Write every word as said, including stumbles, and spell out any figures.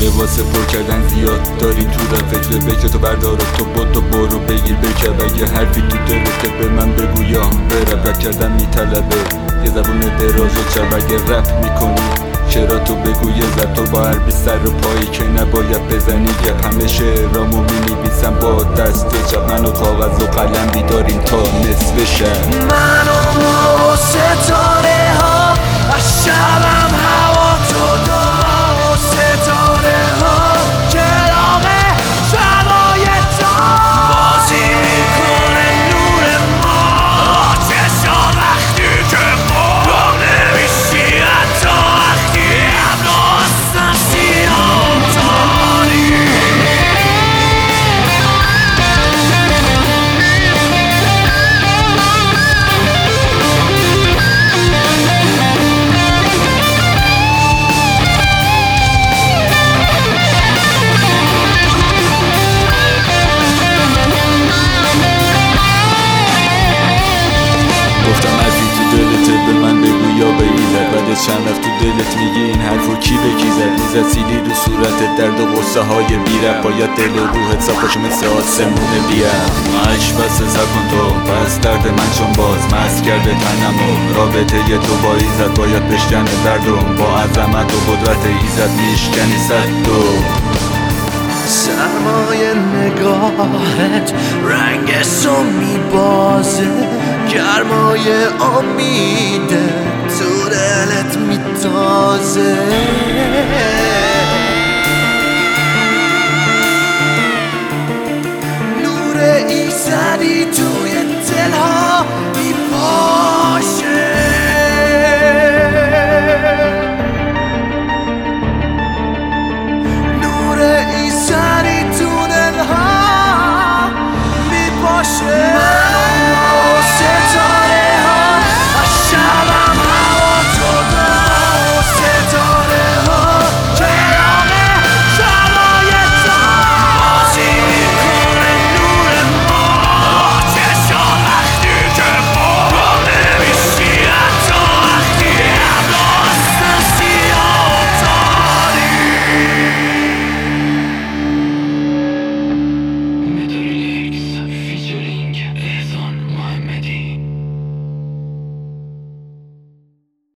واسه پر کردن زیاد داری تو رفت به بکر تو بردار و تو بود تو برو بگیر بکر و یه حرفی تو دلته به من بگو یا به رب کردن میطلبه یه زبون دراز و چرب اگه رپ میکنی چرا تو بگو یه زد تو با هر بی سر و پایی که نباید بزنی گپ همه شعرامو مینویسم با دست چپ من و کاغذ و قلم بیداریم تا نصف شب من و ستاره ها از شبم هوا تو دو ستاره ها چراغ شبای تا بازی میکنه نور ما چشا وقتی که ما را نمیشی حتی وقتی ابرا هستن سیاه تاری گفتم حرفی تو دلته به من بگو یا به ایزد بعد چند وقت تو دلت میگی این حرفو کی به کی زد میزد سیلی رو صورتت درد و غصه های بیرب باید دل و روحت صاف باشه مثل آسمون بیرم مش بس سکن تو بس درد من چون باز مست کرده تنم و رابطه ی تو با ایزد باید بشکنه دردم با عظمت و قدرت ایزد میشکنی صد دو سرمایه نگاهت رنگشو میبازه گرمای امیده تو دلت میتازه نور ایزدی تو